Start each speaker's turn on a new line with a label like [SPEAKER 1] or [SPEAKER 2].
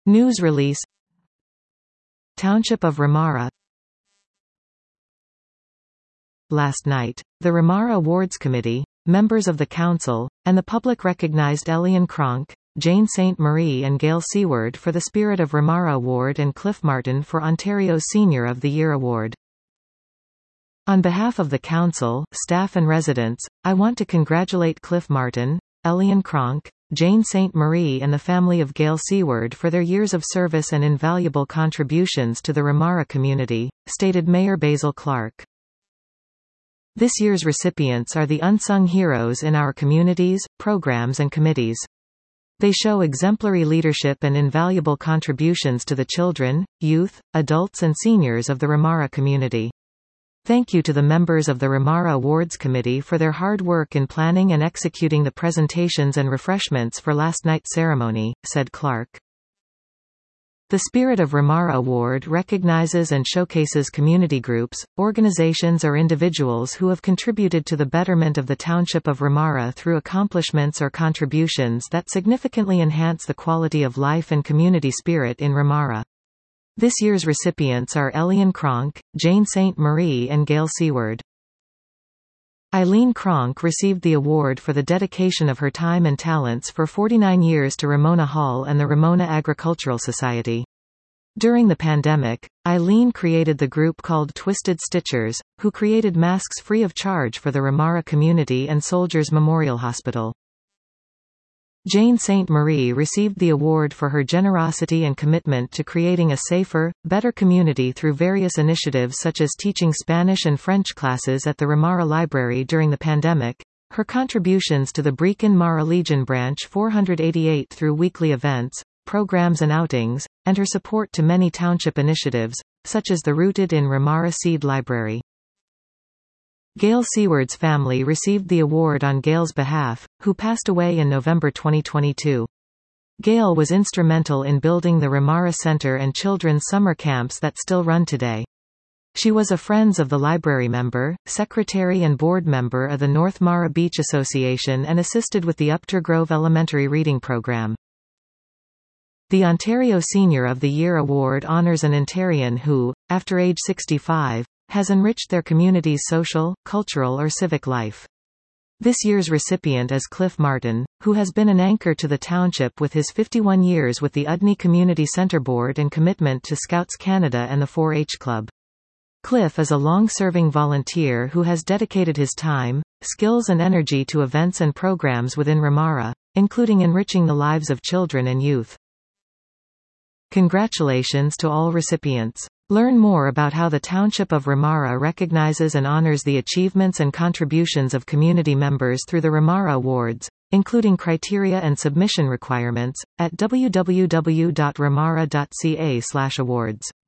[SPEAKER 1] News release. Township of Ramara. Last night, the Ramara Awards Committee, members of the Council, and the public recognized Elian Cronk, Jane St. Marie and Gail Seward for the Spirit of Ramara Award and Cliff Martin for Ontario's Senior of the Year Award. On behalf of the Council, staff and residents, I want to congratulate Cliff Martin, Elian Cronk, Jane St. Marie and the family of Gail Seward for their years of service and invaluable contributions to the Ramara community, stated Mayor Basil Clark. This year's recipients are the unsung heroes in our communities, programs and committees. They show exemplary leadership and invaluable contributions to the children, youth, adults and seniors of the Ramara community. Thank you to the members of the Ramara Awards Committee for their hard work in planning and executing the presentations and refreshments for last night's ceremony, said Clark. The Spirit of Ramara Award recognizes and showcases community groups, organizations or individuals who have contributed to the betterment of the Township of Ramara through accomplishments or contributions that significantly enhance the quality of life and community spirit in Ramara. This year's recipients are Elian Cronk, Jane St. Marie and Gail Seward. Eileen Cronk received the award for the dedication of her time and talents for 49 years to Ramona Hall and the Ramona Agricultural Society. During the pandemic, Eileen created the group called Twisted Stitchers, who created masks free of charge for the Ramara Community and Soldiers Memorial Hospital. Jane St. Marie received the award for her generosity and commitment to creating a safer, better community through various initiatives such as teaching Spanish and French classes at the Ramara Library during the pandemic, her contributions to the Brechin Mara Legion Branch 488 through weekly events, programs and outings, and her support to many township initiatives, such as the Rooted in Ramara Seed Library. Gail Seward's family received the award on Gail's behalf, who passed away in November 2022. Gail was instrumental in building the Ramara Center and children's summer camps that still run today. She was a Friends of the Library member, secretary and board member of the North Mara Beach Association and assisted with the Upter Grove Elementary Reading Program. The Ontario Senior of the Year Award honors an Ontarian who, after age 65, has enriched their community's social, cultural or civic life. This year's recipient is Cliff Martin, who has been an anchor to the township with his 51 years with the Udny Community Centre Board and commitment to Scouts Canada and the 4-H Club. Cliff is a long-serving volunteer who has dedicated his time, skills and energy to events and programs within Ramara, including enriching the lives of children and youth. Congratulations to all recipients. Learn more about how the Township of Ramara recognizes and honors the achievements and contributions of community members through the Ramara Awards, including criteria and submission requirements, at www.ramara.ca/awards.